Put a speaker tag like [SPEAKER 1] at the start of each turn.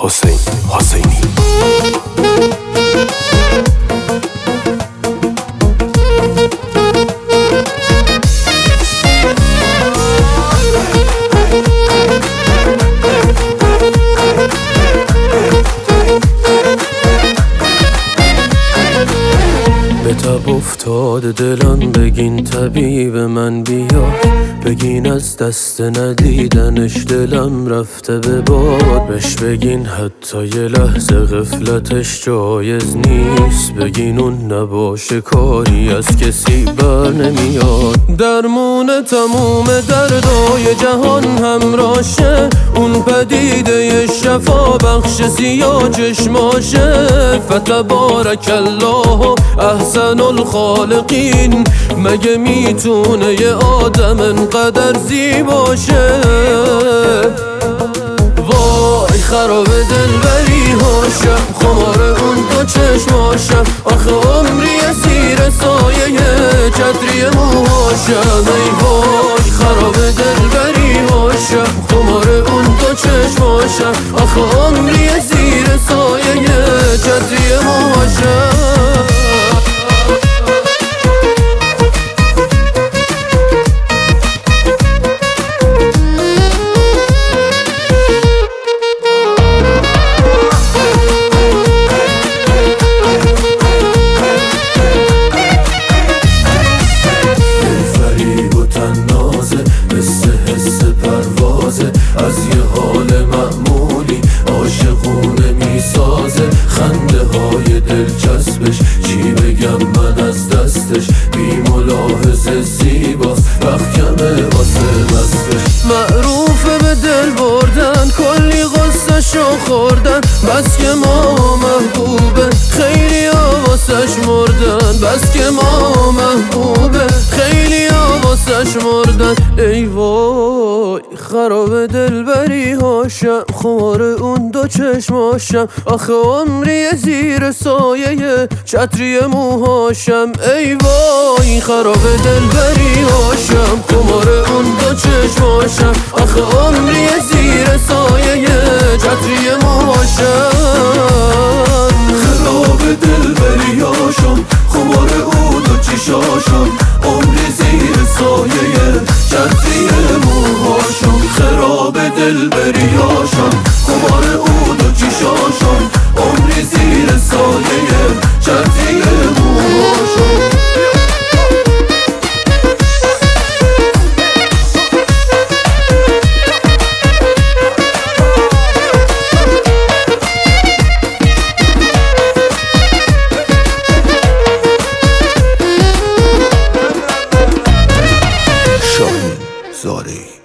[SPEAKER 1] حسین حسینی.
[SPEAKER 2] به تب افتاده دلم، بگین طبیب من بیاد، بگین از دست ندیدنش دلم رفته به باد، بهش بگین حتی یه لحظه غفلتش جایز نیست، بگین اون نباشه کاری از کسی بر نمیاد. درمون تموم دردای جهان همراشه، اون پدیده شفا بخش سیاه چشماشه. فتبارک الله احسن الخالقین، مگه میتونه یه آدم انقدر زیباشه؟ وای خراب دلبری هاشم، خمار اون دو چشماشم، آخه عمری زیر سایه چتری موهاشم. ای وای خراب دلبری هاشم، خمار اون دو چشماشم، آخه عمری زیر سایه چتری موهاشم. از یه حال معمولی عاشقونه میسازه، خنده های دلچسبش چی بگم من از دستش، بی ملاحظه زیباست وقت واسه مستش. معروفه به دل بردن، کلی غصه‌شو خوردن، بس که ما محبوبه خیلی واسش مردن، بس که ما محبوبه خیلی واسش مردن. ای وای خراب دلبری هاشم، خمار اون دو چشماشم، آخه عمری زیر سایه چتری موهاشم. ای وای خراب دلبری هاشم، خمار اون دو چشماشم، آخه عمری زیر سایه چتری موهاشم.
[SPEAKER 3] خراب دلبری هاشم، خمار اون دو چشماشم، عمری زیر سایه چتری موهاشم. خراب دلبری هاشم، خمار اون دو چشماشم، عمری زیر سایه چتری موهاشم.
[SPEAKER 1] زارعی.